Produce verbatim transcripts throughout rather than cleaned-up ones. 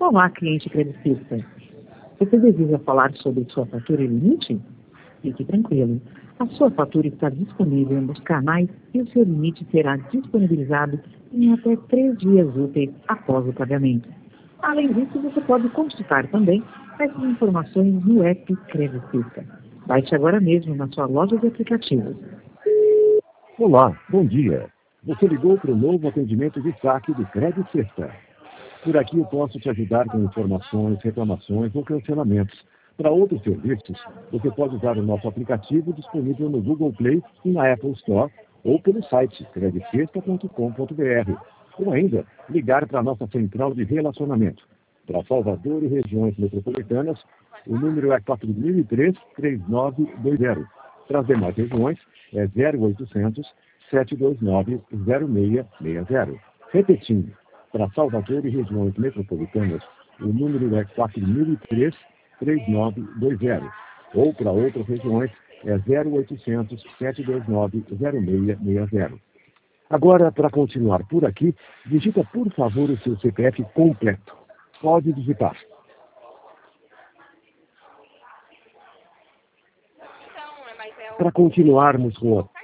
Olá, cliente credicista. Você deseja falar sobre sua fatura e limite? Fique tranquilo. A sua fatura está disponível nos canais e o seu limite será disponibilizado em até três dias úteis após o pagamento. Além disso, você pode consultar também essas informações no app Credicista. Baixe agora mesmo na sua loja de aplicativos. Olá, bom dia. Você ligou para o novo atendimento de saque do Credicista. Por aqui eu posso te ajudar com informações, reclamações ou cancelamentos. Para outros serviços, você pode usar o nosso aplicativo disponível no Google Play e na Apple Store ou pelo site credicista ponto com ponto br. Ou ainda, ligar para a nossa central de relacionamento. Para Salvador e regiões metropolitanas, o número é quatro mil e três, três nove dois zero. Para as demais regiões, é zero oitocentos, sete dois nove, zero seis seis zero. Repetindo, para Salvador e regiões metropolitanas, o número é quatro mil e três, três nove dois zero. Ou para outras regiões, é zero oitocentos, sete dois nove, zero seis seis zero. Agora, para continuar por aqui, digita por favor o seu C P F completo. Pode digitar. Para continuarmos com a...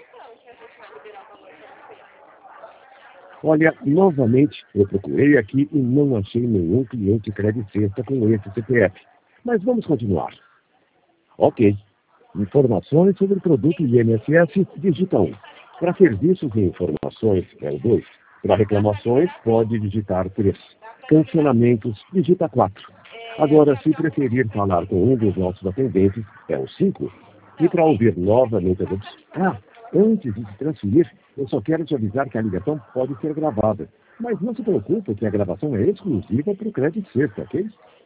Olha, novamente, eu procurei aqui e não achei nenhum cliente credicista com esse C P F. Mas vamos continuar. Ok. Informações sobre o produto I N S S, digita um. Para serviços e informações, é o dois. Para reclamações, pode digitar três. Cancelamentos, digita quatro. Agora, se preferir falar com um dos nossos atendentes, é o cinco. E para ouvir novamente as opções... Ah, antes de se transferir, eu só quero te avisar que a ligação pode ser gravada. Mas não se preocupe que a gravação é exclusiva para o Credicista, ok?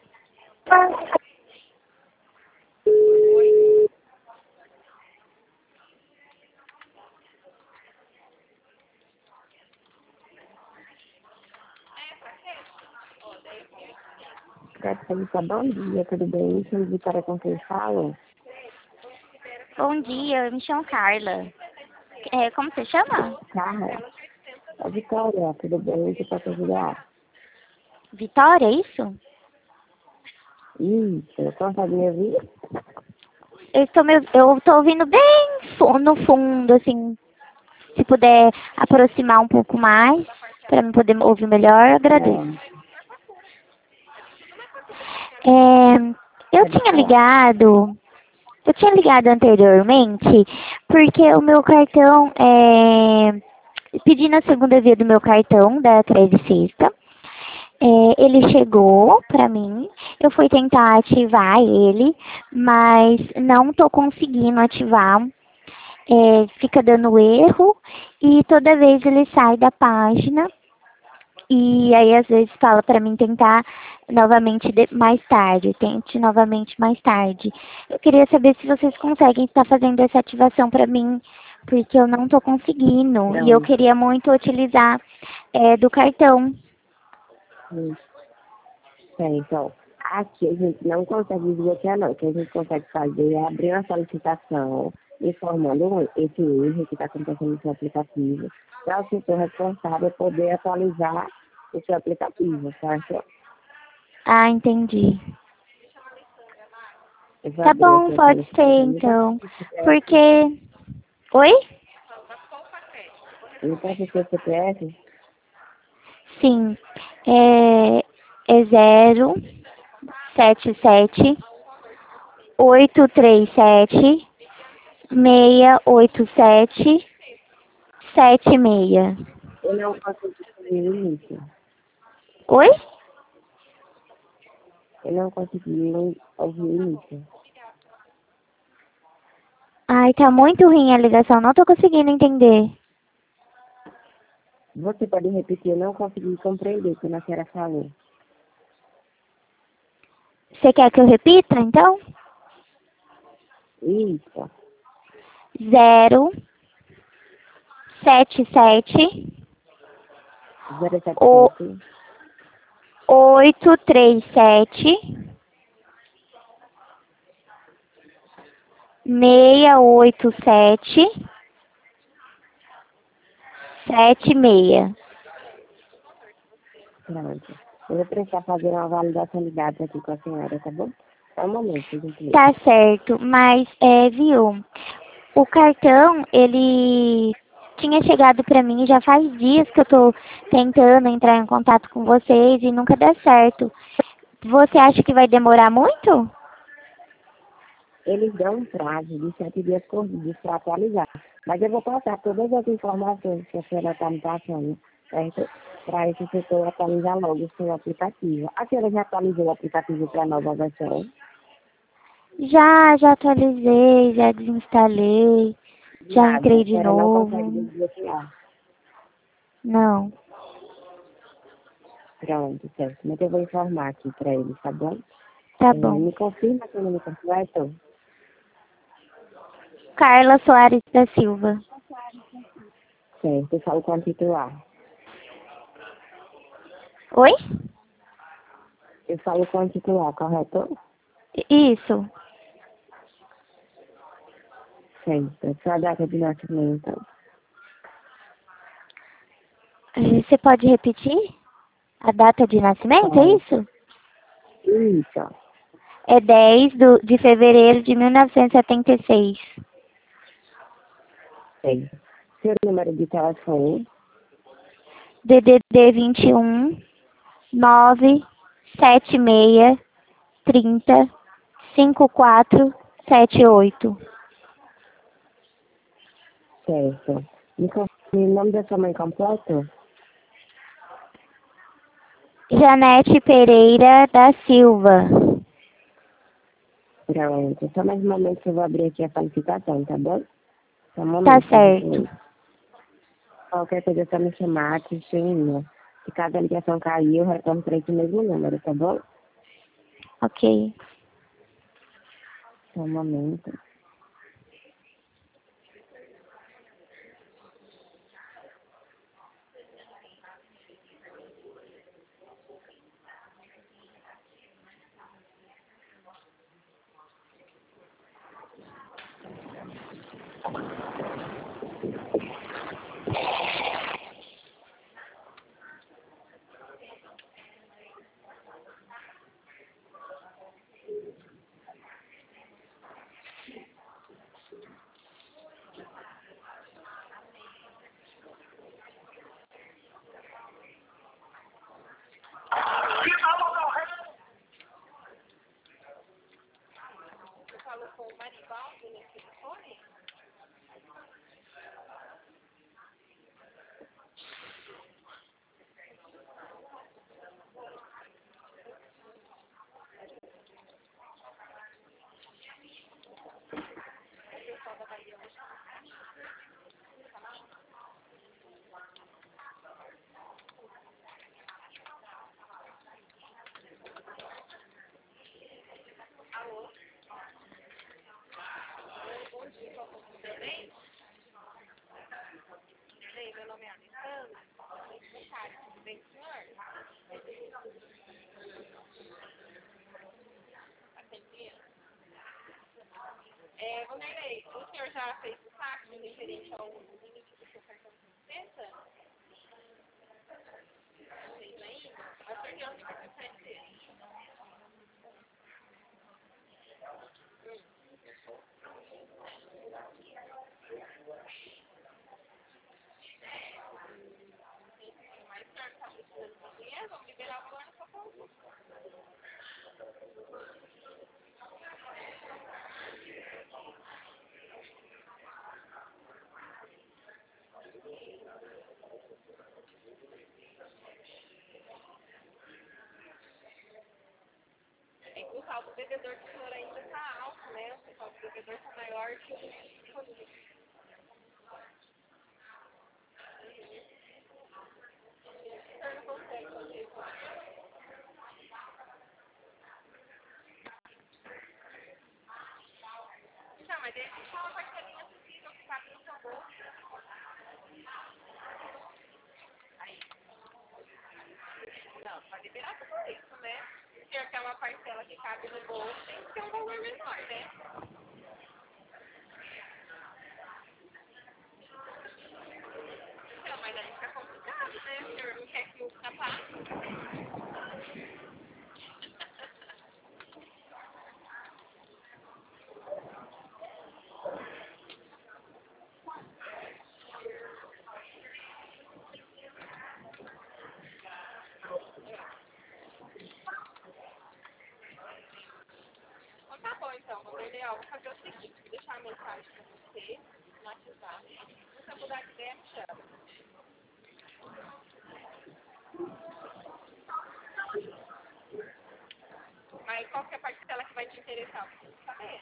Credicista, bom dia, tudo bem? Sou Vitória com quem falo? Bom dia, eu me chamo Carla. É, como você chama? Carla. É Vitória, tudo bem? Que posso ajudar? Vitória, é isso? Isso, consegue me ouvir? Eu estou, me, eu estou ouvindo bem fu- no fundo, assim. Se puder aproximar um pouco mais, para eu poder ouvir melhor, eu agradeço. É, eu tinha ligado... Eu tinha ligado anteriormente porque o meu cartão, é, pedindo a segunda via do meu cartão da Credicista, é, ele chegou para mim, eu fui tentar ativar ele, mas não estou conseguindo ativar, é, fica dando erro e toda vez ele sai da página. E aí, às vezes, fala para mim tentar novamente de, mais tarde. Tente novamente mais tarde. Eu queria saber se vocês conseguem estar fazendo essa ativação para mim, porque eu não estou conseguindo. Não. E eu queria muito utilizar é, do cartão. Sim. É, então, aqui a gente não consegue desbloquear, não. O que a gente consegue fazer é abrir uma solicitação informando esse erro que está acontecendo no seu aplicativo, para o setor responsável poder atualizar o seu aplicativo, certo? Ah, entendi. Eu vou Tá abrir bom, aqui a pode ser solicitação. então. Porque... Oi? Não pode ser C P F? Sim. É, é zero sete sete oito três sete seis oito sete sete seis. Eu não consigo ouvir o início. Oi? Eu não consegui ouvir o início. Ai, tá muito ruim a ligação, não tô conseguindo entender. Você pode repetir? Eu não consegui compreender o que a senhora falou. Você quer que eu repita, então? Isso. Zero sete sete zero sete o, sete oito três sete seis oito sete sete seis. Pronto. Eu vou precisar fazer uma validação de dados aqui com a senhora, tá bom? Só um momento, por gentileza. Tá certo, mas, é, viu, o cartão, ele tinha chegado pra mim já faz dias que eu tô tentando entrar em contato com vocês e nunca dá certo. Você acha que vai demorar muito? Eles dão um prazo de sete dias corridos para atualizar. Mas eu vou passar todas as informações que a senhora está me passando, certo? Para esse setor atualizar logo o seu aplicativo. A senhora já atualizou o aplicativo para a nova versão? Já, já atualizei, já desinstalei, já Nada, entrei a de senhora não consegue novo. desbloquear. Não, Pronto, certo. Mas eu vou informar aqui para eles, tá bom? tá É, bom. me confirma seu nome completo? Carla Soares da Silva. Certo, eu falo com a titular. Oi? Eu falo com a titular, correto? Isso. Certo. Sua data de nascimento. Eh, Você pode repetir? A data de nascimento, é Correto. isso? Isso. É dez do, de fevereiro de mil novecentos e setenta e seis. Certo. Seu número de telefone. D D D vinte e um, nove sete seis, trinta, cinquenta e quatro, setenta e oito. Certo. Me confirme o nome da sua mãe completo? Janete Pereira da Silva. Pronto. Só mais um momento que eu vou abrir aqui a solicitação, tá bom? Só um Tá momento, por certo. gentileza. Qualquer coisa é só me chamar, Cristina. Se caso a ligação cair, eu retorno para esse mesmo número, tá bom? Ok. Só um momento. ó, vou fazer o seguinte, vou deixar a mensagem pra você no WhatsApp. Se você mudar de ideia, me chama. Aí qual que é a parcela que vai te interessar? Você tem que saber.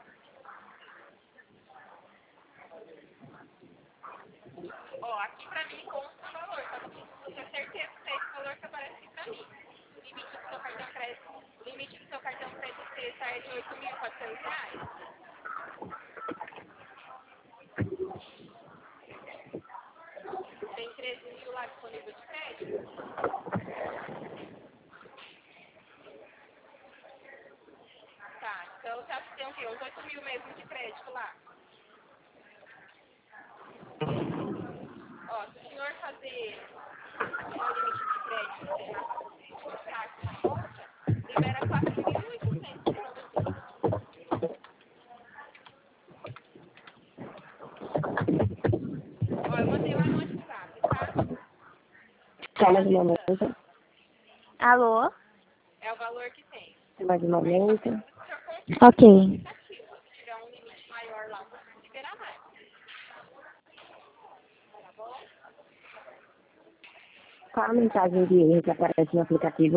Ó, aqui pra mim consta o valor, tá? Eu tenho certeza que é esse valor que aparece aqui pra mim. O limite do seu cartão crédito, o limite do seu cartão crédito sexta é de oito mil e quatrocentos reais. Tem treze mil lá disponível de crédito. Tá, então você acha que tem o quê? Uns oito mil mesmo de crédito lá. Ó, se o senhor fazer o limite de crédito na taxa na conta, libera quatro mil e oitocentos pra você. Ó, eu mandei lá no WhatsApp, tá? Só mais uma momento. Alô? É o valor que tem. Mais uma momento. Ok. Se tiver um limite maior lá, você liberar mais. Tá bom? Qual a mensagem de erro que aparece no aplicativo?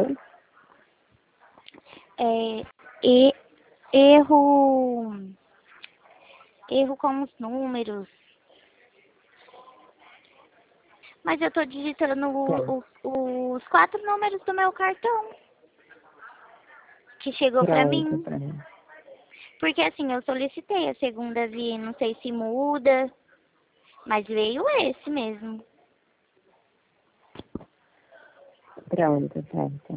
É, e, erro, erro com os números. Mas eu tô digitando o- o- os quatro números do meu cartão que chegou pra mim. Pronto, pronto. Porque assim, eu solicitei a segunda via, não sei se muda, mas veio esse mesmo. Pronto, certo.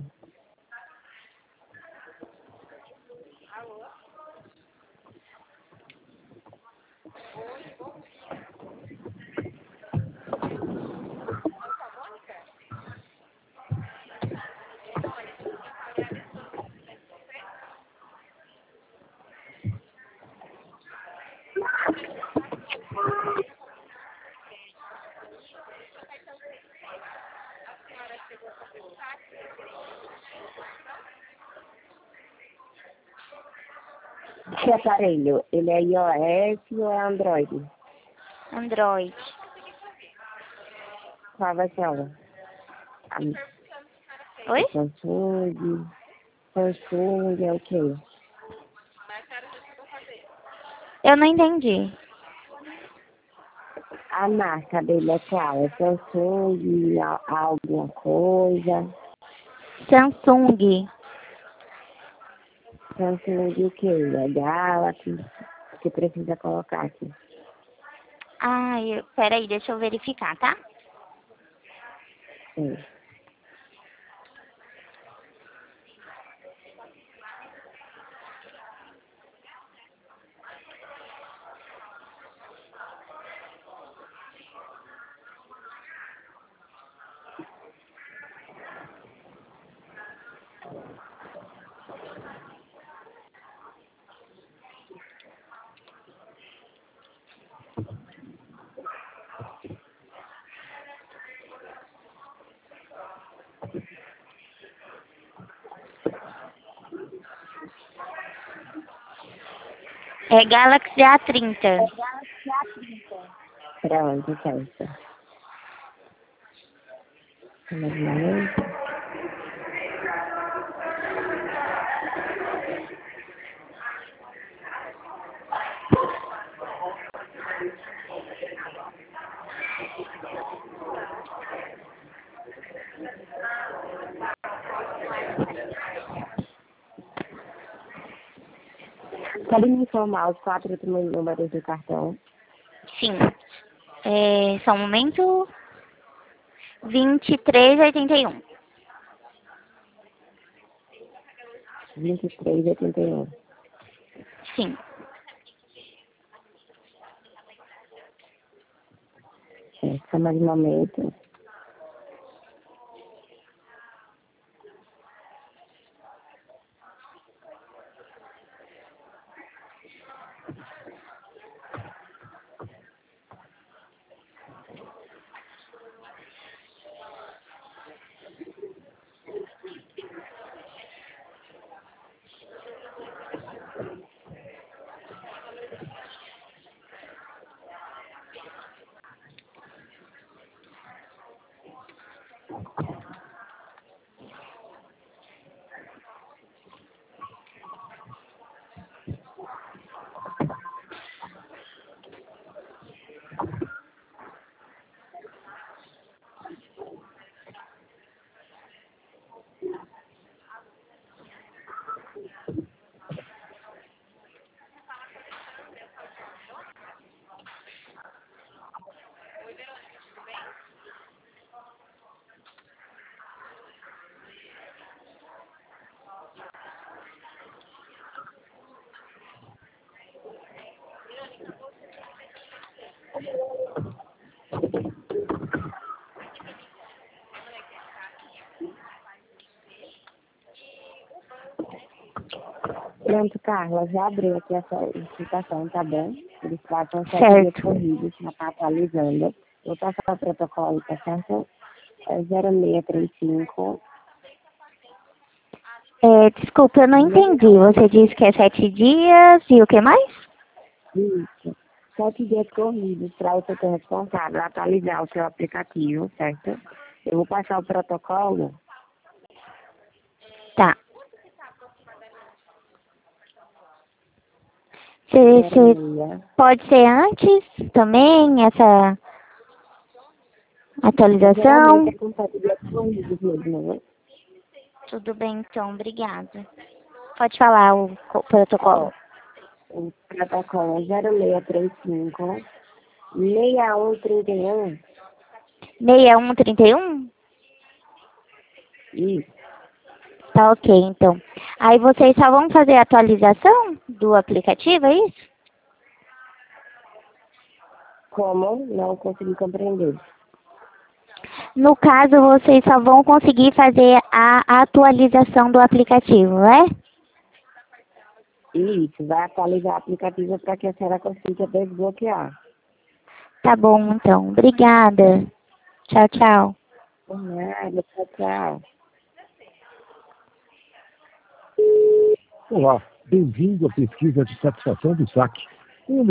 Esse aparelho, ele é iOS ou é Android? Android. Qual vai ser ela? A Oi? Samsung, Samsung é o quê? Eu não entendi. A marca dele é qual? É Samsung, a- alguma coisa? Samsung. Samsung o quê? É Galaxy? Que precisa colocar aqui. Ah, eu, peraí, deixa eu verificar, tá? Sim. É Galaxy A trinta. Pronto, certo. Mais um momento. Pode me informar os quatro últimos números do cartão? Sim. É, só um momento. vinte e três oitenta e um. vinte e três, oitenta e um. Sim. É, só mais um momento. Pronto, Carla, já abriu aqui essa licitação, tá bom? Eles passam sete Certo. dias corridos, já tá atualizando. Vou passar o protocolo, tá certo? É zero seis três cinco. É, desculpa, eu não entendi. Você disse que é sete dias e o que mais? Isso. Sete dias corridos para o setor responsável atualizar o seu aplicativo, certo? Eu vou passar o protocolo. Tá. Você, você pode ser antes também, essa atualização? Geralmente é com sete dias corridos mesmo, né? Tudo bem, então, obrigada. Pode falar o co- protocolo. O protocolo é zero seis três cinco, seis um três um. seis um três um? Isso. Tá ok, então. Aí vocês só vão fazer a atualização do aplicativo, é isso? Como? Não consegui compreender. No caso, vocês só vão conseguir fazer a atualização do aplicativo, é? Isso, vai atualizar o aplicativo para que a senhora consiga desbloquear. Tá bom, então. Obrigada. Tchau, tchau. Por nada, tchau, tchau. Olá, bem-vindo à pesquisa de satisfação do saque.